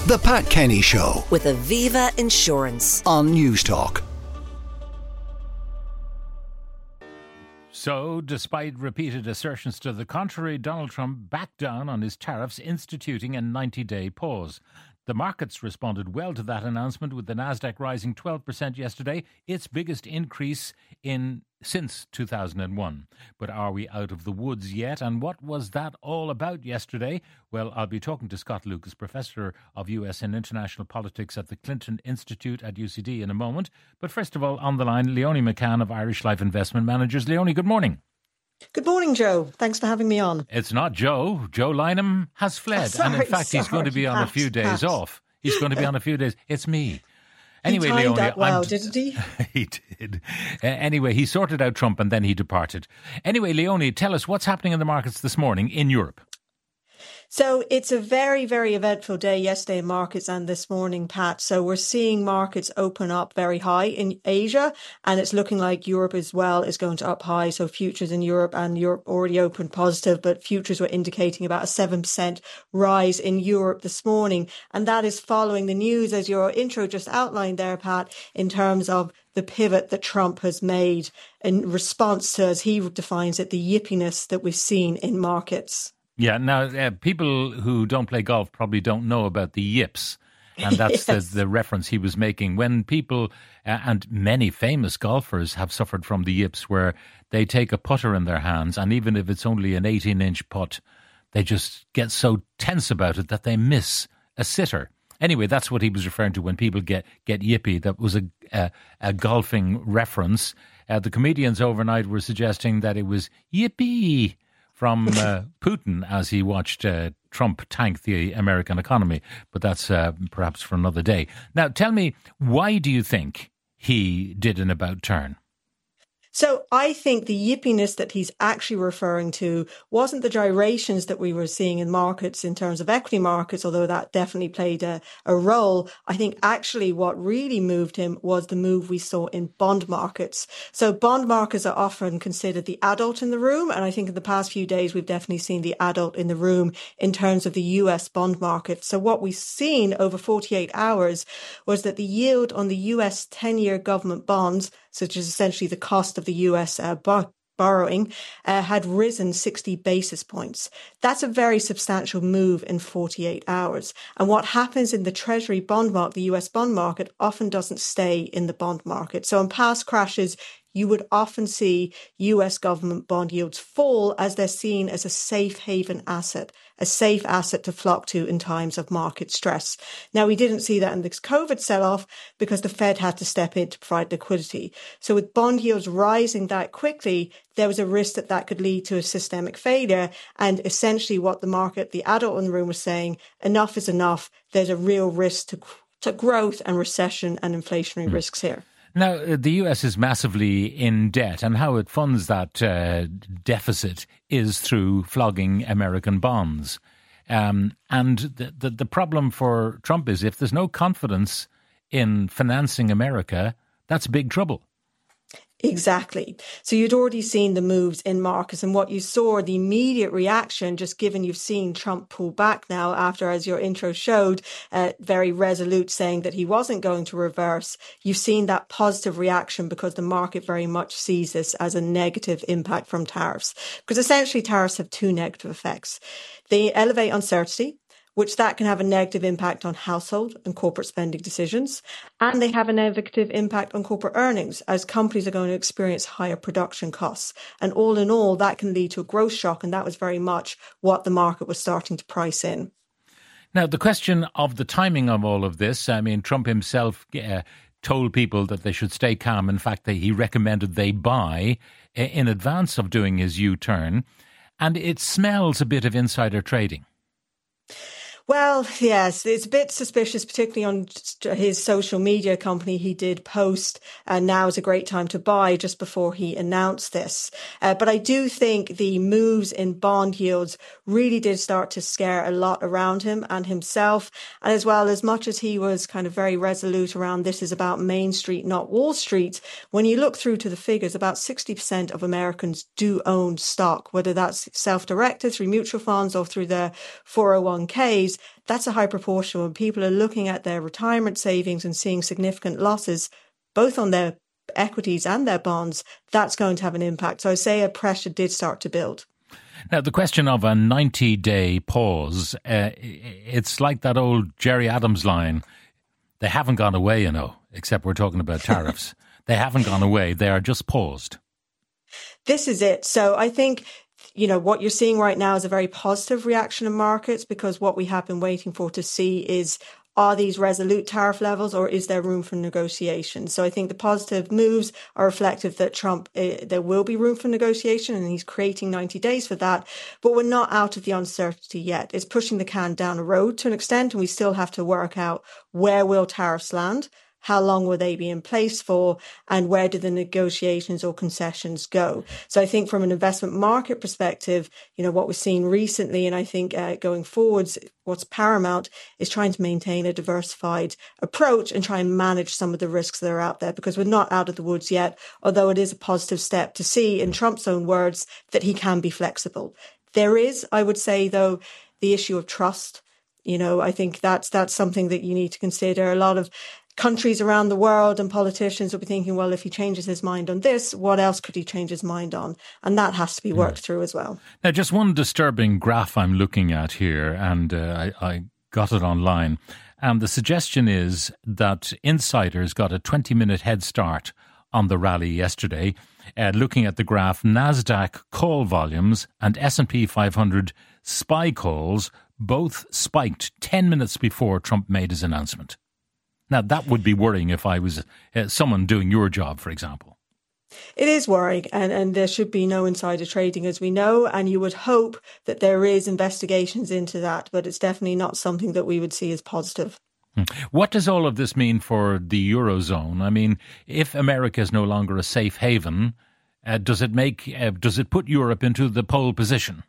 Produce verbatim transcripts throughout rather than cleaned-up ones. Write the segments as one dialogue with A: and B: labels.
A: The Pat Kenny Show
B: with Aviva Insurance
A: on Newstalk.
C: So, despite repeated assertions to the contrary, Donald Trump backed down on his tariffs, instituting a ninety-day pause. The markets responded well to that announcement, with the Nasdaq rising twelve percent yesterday, its biggest increase in since two thousand one. But are we out of the woods yet? And what was that all about yesterday? Well, I'll be talking to Scott Lucas, Professor of U S and International Politics at the Clinton Institute at U C D in a moment. But first of all, on the line, Leonie McCann of Irish Life Investment Managers. Leonie, good morning.
D: Good morning, Joe. Thanks for having me on.
C: It's not Joe. Joe Lynham has fled.
D: Sorry,
C: and in fact,
D: sorry,
C: he's going to be on
D: Pat,
C: a few days
D: Pat.
C: off. He's going to be on a few days. It's me. Anyway,
D: he timed
C: Leonie,
D: that well,
C: I'm,
D: didn't he?
C: he did. Uh, anyway, he sorted out Trump and then he departed. Anyway, Leonie, tell us what's happening in the markets this morning in Europe.
D: So it's a very, very eventful day yesterday in markets and this morning, Pat. So we're seeing markets open up very high in Asia, and it's looking like Europe as well is going to up high. So futures in Europe, and Europe already opened positive, but futures were indicating about a seven percent rise in Europe this morning. And that is following the news, as your intro just outlined there, Pat, in terms of the pivot that Trump has made in response to, as he defines it, the yippiness that we've seen in markets.
C: Yeah, now, uh, people who don't play golf probably don't know about the yips. And that's
D: Yes.
C: the, the reference he was making. When people, uh, and many famous golfers have suffered from the yips, where they take a putter in their hands, and even if it's only an eighteen-inch putt, they just get so tense about it that they miss a sitter. Anyway, that's what he was referring to when people get, get yippy. That was a, a, a golfing reference. Uh, the comedians overnight were suggesting that it was yippee from uh, Putin as he watched uh, Trump tank the American economy. But that's uh, perhaps for another day. Now, tell me, why do you think he did an about turn?
D: So I think the yippiness that he's actually referring to wasn't the gyrations that we were seeing in markets in terms of equity markets, although that definitely played a, a role. I think actually what really moved him was the move we saw in bond markets. So bond markets are often considered the adult in the room. And I think in the past few days, we've definitely seen the adult in the room in terms of the U S bond market. So what we've seen over forty-eight hours was that the yield on the U S ten-year government bonds, such as essentially the cost of the U S uh, bo- borrowing, uh, had risen sixty basis points. That's a very substantial move in forty-eight hours. And what happens in the Treasury bond market, the U S bond market, often doesn't stay in the bond market. So in past crashes, you would often see U S government bond yields fall as they're seen as a safe haven asset, a safe asset to flock to in times of market stress. Now, we didn't see that in this COVID sell-off because the Fed had to step in to provide liquidity. So with bond yields rising that quickly, there was a risk that that could lead to a systemic failure. And essentially what the market, the adult in the room was saying, enough is enough. There's a real risk to, to growth and recession and inflationary mm. risks here.
C: Now, the U S is massively in debt, and how it funds that uh, deficit is through flogging American bonds. Um, and the, the, the problem for Trump is if there's no confidence in financing America, that's big trouble.
D: Exactly. So you'd already seen the moves in markets, and what you saw, the immediate reaction, just given you've seen Trump pull back now after, as your intro showed, uh, very resolute saying that he wasn't going to reverse. You've seen that positive reaction because the market very much sees this as a negative impact from tariffs, because essentially tariffs have two negative effects. They elevate uncertainty, which that can have a negative impact on household and corporate spending decisions. And they have a negative impact on corporate earnings as companies are going to experience higher production costs. And all in all, that can lead to a growth shock. And that was very much what the market was starting to price in.
C: Now, the question of the timing of all of this, I mean, Trump himself uh, told people that they should stay calm. In fact, they, he recommended they buy in advance of doing his U-turn. And it smells a bit of insider trading.
D: Well, yes, it's a bit suspicious, particularly on his social media company. He did post, and now is a great time to buy just before he announced this. Uh, but I do think the moves in bond yields really did start to scare a lot around him and himself. And as well, as much as he was kind of very resolute around this is about Main Street, not Wall Street, when you look through to the figures, about sixty percent of Americans do own stock, whether that's self-directed through mutual funds or through their four oh one k's. moves, that's a high proportion. When people are looking at their retirement savings and seeing significant losses, both on their equities and their bonds, that's going to have an impact. So I say a pressure did start to build.
C: Now, the question of a ninety-day pause, uh, it's like that old Gerry Adams line, they haven't gone away, you know, except we're talking about tariffs. They haven't gone away, they are just paused.
D: This is it. So I think, you know, what you're seeing right now is a very positive reaction in markets, because what we have been waiting for to see is, are these resolute tariff levels, or is there room for negotiation? So I think the positive moves are reflective that Trump, uh, there will be room for negotiation, and he's creating ninety days for that. But we're not out of the uncertainty yet. It's pushing the can down a road to an extent, and we still have to work out where will tariffs land, how long will they be in place for, and where do the negotiations or concessions go? So I think from an investment market perspective, you know, what we've seen recently, and I think uh, going forwards, what's paramount is trying to maintain a diversified approach and try and manage some of the risks that are out there, because we're not out of the woods yet, although it is a positive step to see, in Trump's own words, that he can be flexible. There is, I would say, though, the issue of trust. You know, I think that's that's something that you need to consider. A lot of countries around the world and politicians will be thinking, well, if he changes his mind on this, what else could he change his mind on? And that has to be worked yeah. through as well.
C: Now, just one disturbing graph I'm looking at here, and uh, I, I got it online. And the suggestion is that insiders got a twenty-minute head start on the rally yesterday. Uh, looking at the graph, NASDAQ call volumes and S and P five hundred SPY calls both spiked ten minutes before Trump made his announcement. Now, that would be worrying if I was uh, someone doing your job, for example.
D: It is worrying, and, and there should be no insider trading, as we know, and you would hope that there is investigations into that, but it's definitely not something that we would see as positive.
C: What does all of this mean for the Eurozone? I mean, if America is no longer a safe haven, uh, does it make uh, does it put Europe into the pole position?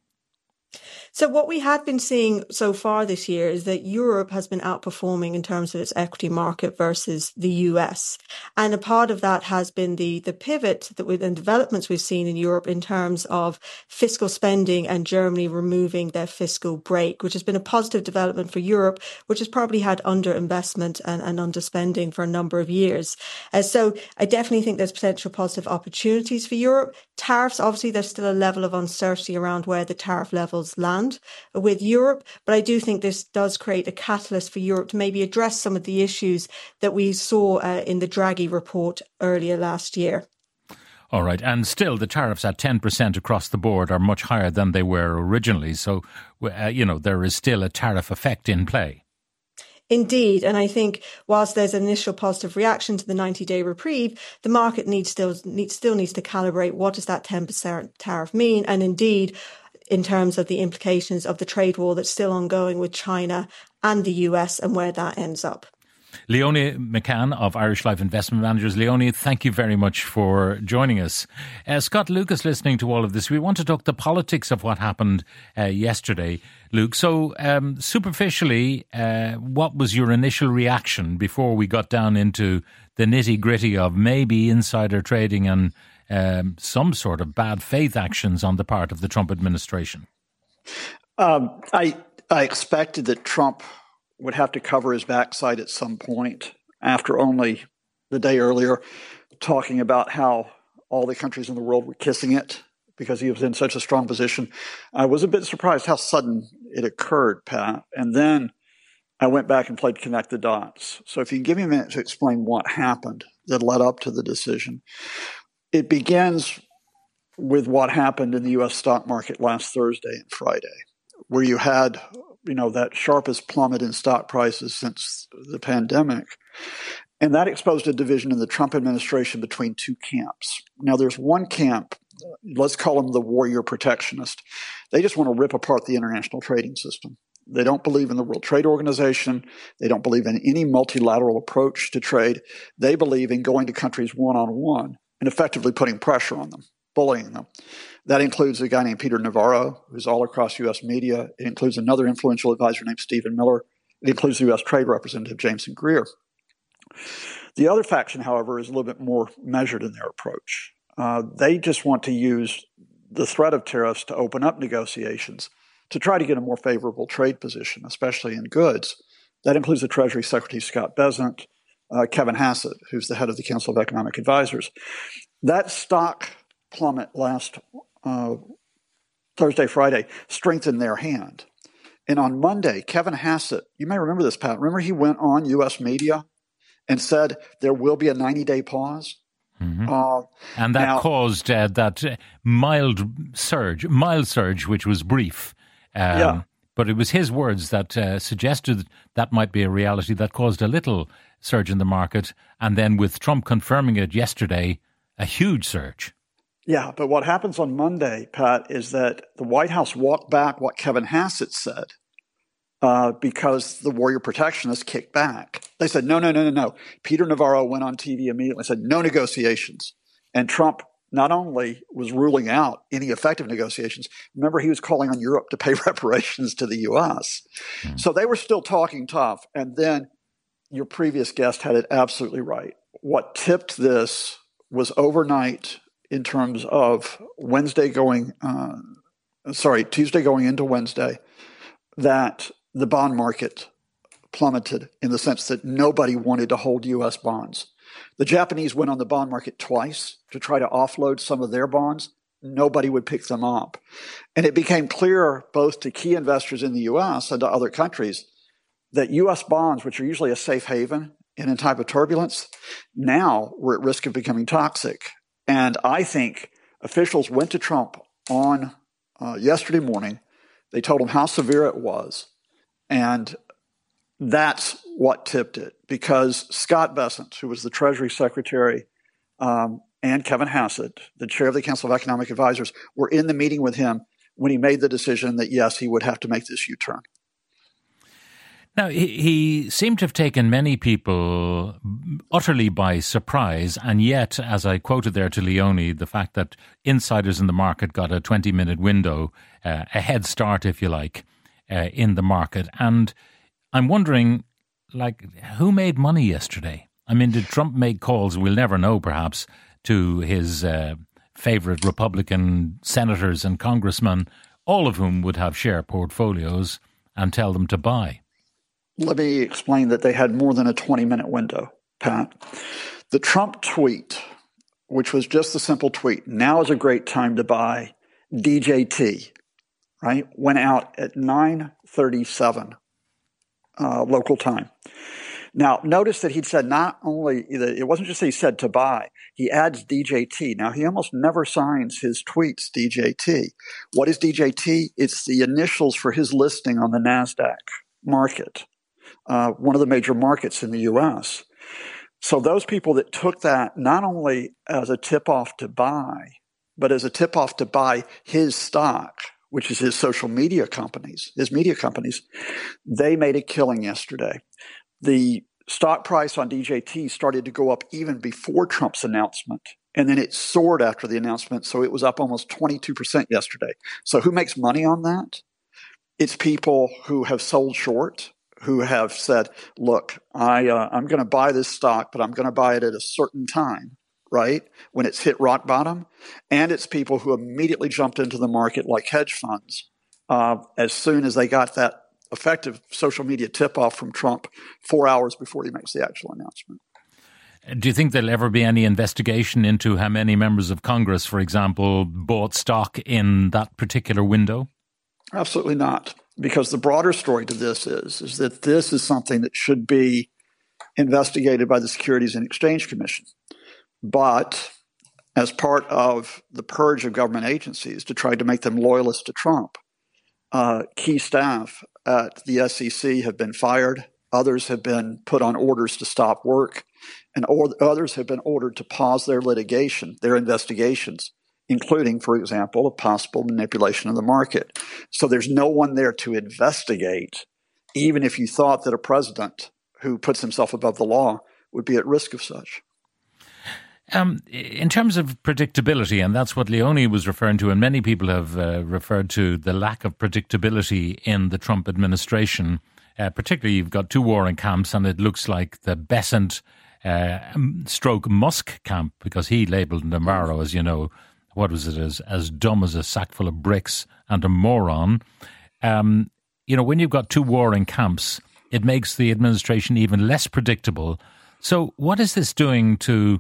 D: So what we had been seeing so far this year is that Europe has been outperforming in terms of its equity market versus the U S. And a part of that has been the, the pivot that with and developments we've seen in Europe in terms of fiscal spending and Germany removing their fiscal brake, which has been a positive development for Europe, which has probably had underinvestment and, and underspending for a number of years. Uh, so I definitely think there's potential positive opportunities for Europe. Tariffs, obviously, there's still a level of uncertainty around where the tariff levels land with Europe, but I do think this does create a catalyst for Europe to maybe address some of the issues that we saw uh, in the Draghi report earlier last year.
C: All right. And still, the tariffs at ten percent across the board are much higher than they were originally. So, uh, you know, there is still a tariff effect in play.
D: Indeed. And I think whilst there's an initial positive reaction to the ninety-day reprieve, the market needs still, needs, still needs to calibrate what does that ten percent tariff mean? And indeed, in terms of the implications of the trade war that's still ongoing with China and the U S and where that ends up.
C: Leonie McCann of Irish Life Investment Managers. Leonie, thank you very much for joining us. Uh, Scott Lucas, listening to all of this, we want to talk the politics of what happened uh, yesterday, Luke. So um, superficially, uh, what was your initial reaction before we got down into the nitty-gritty of maybe insider trading and um, some sort of bad faith actions on the part of the Trump administration?
E: Um, I I expected that Trump would have to cover his backside at some point after only the day earlier talking about how all the countries in the world were kissing it because he was in such a strong position. I was a bit surprised how sudden it occurred, Pat. And then I went back and played connect the dots. So if you can give me a minute to explain what happened that led up to the decision. It begins with what happened in the U S stock market last Thursday and Friday, where you had, you know, that sharpest plummet in stock prices since the pandemic. And that exposed a division in the Trump administration between two camps. Now, there's one camp, let's call them the warrior protectionist. They just want to rip apart the international trading system. They don't believe in the World Trade Organization. They don't believe in any multilateral approach to trade. They believe in going to countries one-on-one and effectively putting pressure on them, bullying them. That includes a guy named Peter Navarro, who's all across U S media. It includes another influential advisor named Stephen Miller. It includes the U S Trade Representative, Jameson Greer. The other faction, however, is a little bit more measured in their approach. Uh, they just want to use the threat of tariffs to open up negotiations to try to get a more favorable trade position, especially in goods. That includes the Treasury Secretary Scott Bessent, uh, Kevin Hassett, who's the head of the Council of Economic Advisors. That stock plummet last uh, Thursday, Friday, strengthened their hand. And on Monday, Kevin Hassett, you may remember this, Pat. Remember he went on U S media and said there will be a ninety-day pause?
C: Mm-hmm.
E: Uh,
C: and that
E: now,
C: caused uh, that mild surge, mild surge, which was brief. Um,
E: yeah.
C: But it was his words that uh, suggested that might be a reality that caused a little surge in the market. And then with Trump confirming it yesterday, a huge surge.
E: Yeah, but what happens on Monday, Pat, is that the White House walked back what Kevin Hassett said uh, because the warrior protectionists kicked back. They said, no, no, no, no, no. Peter Navarro went on T V immediately and said, no negotiations. And Trump not only was ruling out any effective negotiations, remember he was calling on Europe to pay reparations to the U S. Mm. So they were still talking tough. And then your previous guest had it absolutely right. What tipped this was overnight in terms of Wednesday going, uh, sorry, Tuesday going into Wednesday, that the bond market plummeted in the sense that nobody wanted to hold U S bonds. The Japanese went on the bond market twice to try to offload some of their bonds. Nobody would pick them up. And it became clear both to key investors in the U S and to other countries that U S bonds, which are usually a safe haven in a time of turbulence, now were at risk of becoming toxic. And I think officials went to Trump on uh, yesterday morning. They told him how severe it was. And that's what tipped it, because Scott Bessent, who was the Treasury Secretary, um, and Kevin Hassett, the chair of the Council of Economic Advisors, were in the meeting with him when he made the decision that, yes, he would have to make this U-turn.
C: Now, he, he seemed to have taken many people utterly by surprise, and yet, as I quoted there to Leone, the fact that insiders in the market got a twenty-minute window, uh, a head start, if you like, uh, in the market. And I'm wondering, like, who made money yesterday? I mean, did Trump make calls, we'll never know perhaps, to his uh, favourite Republican senators and congressmen, all of whom would have share portfolios, and tell them to buy?
E: Let me explain that they had more than a twenty-minute window, Pat. The Trump tweet, which was just a simple tweet, now is a great time to buy D J T, right, went out at nine thirty-seven uh, local time. Now, notice that he'd said not only, it wasn't just that he said to buy, he adds D J T. Now, he almost never signs his tweets D J T. What is D J T? It's the initials for his listing on the NASDAQ market. Uh, one of the major markets in the U S. So those people that took that not only as a tip-off to buy, but as a tip-off to buy his stock, which is his social media companies, his media companies, they made a killing yesterday. The stock price on D J T started to go up even before Trump's announcement, and then it soared after the announcement, so it was up almost twenty-two percent yesterday. So who makes money on that? It's people who have sold short, who have said, look, I, uh, I'm going to buy this stock, but I'm going to buy it at a certain time, right, when it's hit rock bottom. And it's people who immediately jumped into the market like hedge funds uh, as soon as they got that effective social media tip-off from Trump four hours before he makes the actual announcement.
C: Do you think there'll ever be any investigation into how many members of Congress, for example, bought stock in that particular window?
E: Absolutely not. Because the broader story to this is, is that this is something that should be investigated by the Securities and Exchange Commission. But as part of the purge of government agencies to try to make them loyalists to Trump, uh, key staff at the S E C have been fired. Others have been put on orders to stop work. And or- others have been ordered to pause their litigation, their investigations, including, for example, a possible manipulation of the market. So there's no one there to investigate, even if you thought that a president who puts himself above the law would be at risk of such.
C: Um, in terms of predictability, and that's what Leone was referring to, and many people have uh, referred to the lack of predictability in the Trump administration, uh, particularly you've got two warring camps, and it looks like the Bessent uh, stroke Musk camp, because he labelled Navarro, as you know, what was it, as, as dumb as a sack full of bricks and a moron. um, you know, when you've got two warring camps, it makes the administration even less predictable. So what is this doing to,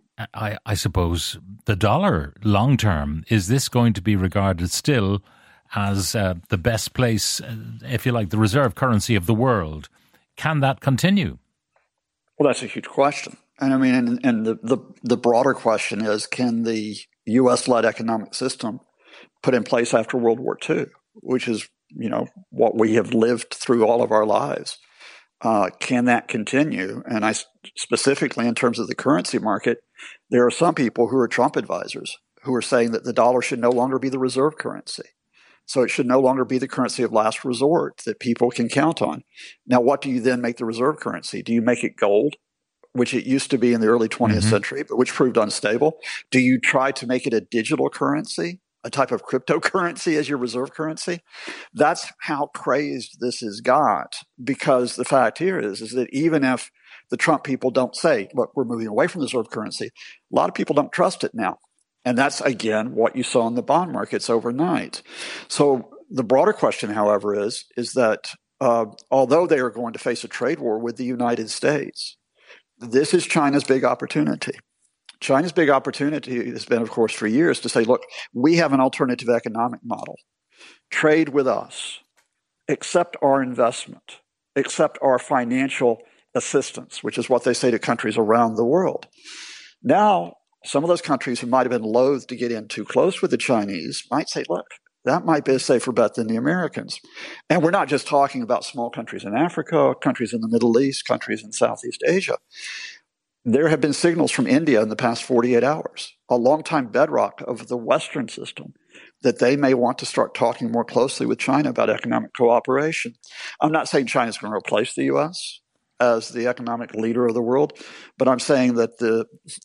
C: I, I suppose, the dollar long term? Is this going to be regarded still as uh, the best place, uh, if you like, the reserve currency of the world? Can that continue?
E: Well, that's a huge question. And I mean, and, and the, the, the broader question is, can the U S-led economic system put in place after World War Two, which is, you know, what we have lived through all of our lives, uh, can that continue? And I specifically, in terms of the currency market, there are some people who are Trump advisors who are saying that the dollar should no longer be the reserve currency. So it should no longer be the currency of last resort that people can count on. Now, what do you then make the reserve currency? Do you make it gold, which it used to be in the early twentieth mm-hmm. century, but which proved unstable? Do you try to make it a digital currency, a type of cryptocurrency as your reserve currency? That's how crazed this has got, because the fact here is, is that even if the Trump people don't say, look, we're moving away from the reserve currency, a lot of people don't trust it now. And that's, again, what you saw in the bond markets overnight. So the broader question, however, is, is that uh, although they are going to face a trade war with the United States, this is China's big opportunity. China's big opportunity has been, of course, for years to say, look, we have an alternative economic model. Trade with us. Accept our investment. Accept our financial assistance, which is what they say to countries around the world. Now, some of those countries who might have been loath to get in too close with the Chinese might say, look, that might be a safer bet than the Americans. And we're not just talking about small countries in Africa, countries in the Middle East, countries in Southeast Asia. There have been signals from India in the past forty-eight hours, a longtime bedrock of the Western system, that they may want to start talking more closely with China about economic cooperation. I'm not saying China's going to replace the U S as the economic leader of the world, but I'm saying that the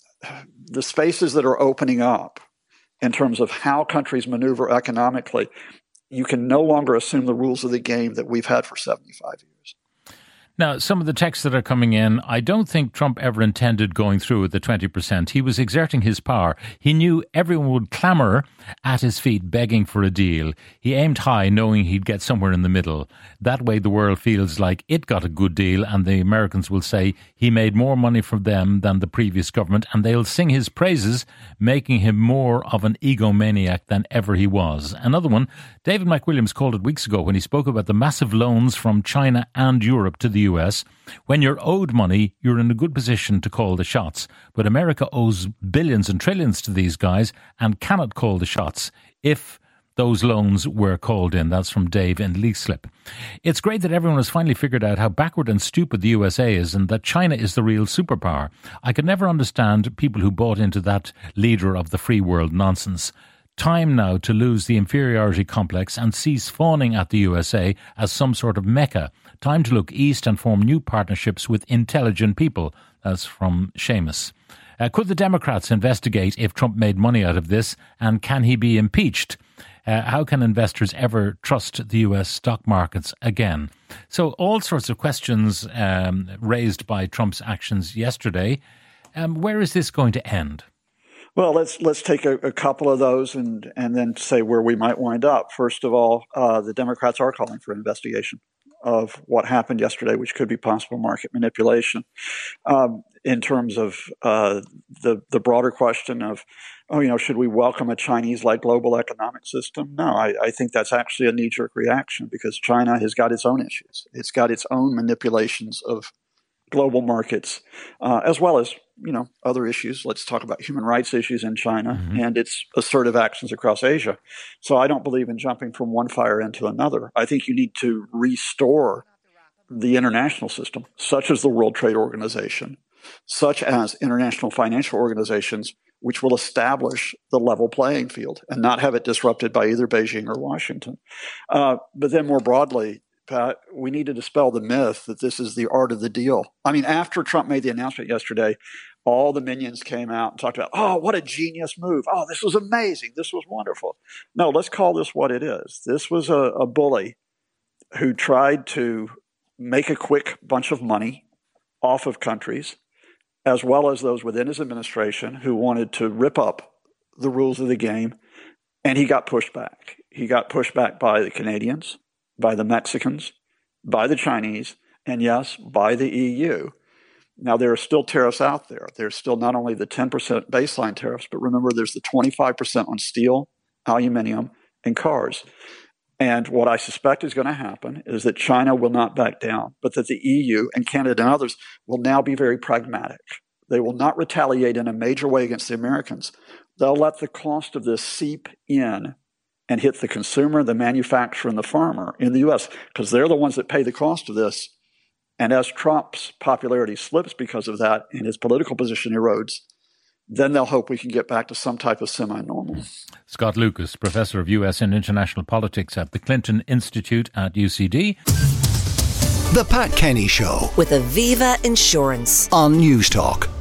E: the spaces that are opening up in terms of how countries maneuver economically, you can no longer assume the rules of the game that we've had for seventy-five years.
C: Now, some of the texts that are coming in, I don't think Trump ever intended going through with the twenty percent. He was exerting his power. He knew everyone would clamour at his feet begging for a deal. He aimed high, knowing he'd get somewhere in the middle. That way the world feels like it got a good deal, and the Americans will say he made more money from them than the previous government, and they'll sing his praises, making him more of an egomaniac than ever he was. Another one, David McWilliams called it weeks ago when he spoke about the massive loans from China and Europe to the U S. When you're owed money, you're in a good position to call the shots. But America owes billions and trillions to these guys and cannot call the shots if those loans were called in. That's from Dave in Leaslip. It's great that everyone has finally figured out how backward and stupid the U S A is and that China is the real superpower. I could never understand people who bought into that leader of the free world nonsense. Time now to lose the inferiority complex and cease fawning at the U S A as some sort of mecca. Time to look east and form new partnerships with intelligent people. That's from Seamus. Uh, could the Democrats investigate if Trump made money out of this, and can he be impeached? Uh, how can investors ever trust the U S stock markets again? So all sorts of questions um, raised by Trump's actions yesterday. Um, where is this going to end?
E: Well, let's let's take a, a couple of those and and then say where we might wind up. First of all, uh, the Democrats are calling for an investigation of what happened yesterday, which could be possible market manipulation. Um, in terms of uh, the the broader question of, oh, you know, should we welcome a Chinese-led global economic system? No, I, I think that's actually a knee-jerk reaction because China has got its own issues. It's got its own manipulations of global markets, uh, as well as, you know, other issues. Let's talk about human rights issues in China mm-hmm. and its assertive actions across Asia. So I don't believe in jumping from one fire into another. I think you need to restore the international system, such as the World Trade Organization, such as international financial organizations, which will establish the level playing field and not have it disrupted by either Beijing or Washington. Uh, but then more broadly, Pat, we need to dispel the myth that this is the art of the deal. I mean, after Trump made the announcement yesterday, all the minions came out and talked about, oh, what a genius move. Oh, this was amazing. This was wonderful. No, let's call this what it is. This was a, a bully who tried to make a quick bunch of money off of countries, as well as those within his administration who wanted to rip up the rules of the game. And he got pushed back. He got pushed back by the Canadians. by the Mexicans, by the Chinese, and yes, by the E U. Now, there are still tariffs out there. There's still not only the ten percent baseline tariffs, but remember there's the twenty-five percent on steel, aluminum, and cars. And what I suspect is going to happen is that China will not back down, but that the E U and Canada and others will now be very pragmatic. They will not retaliate in a major way against the Americans. They'll let the cost of this seep in and hit the consumer, the manufacturer, and the farmer in the U S, because they're the ones that pay the cost of this. And as Trump's popularity slips because of that and his political position erodes, then they'll hope we can get back to some type of semi-normal.
C: Scott Lucas, Professor of U S and International Politics at the Clinton Institute at U C D.
A: The Pat Kenny Show
B: with Aviva Insurance
A: on News Talk.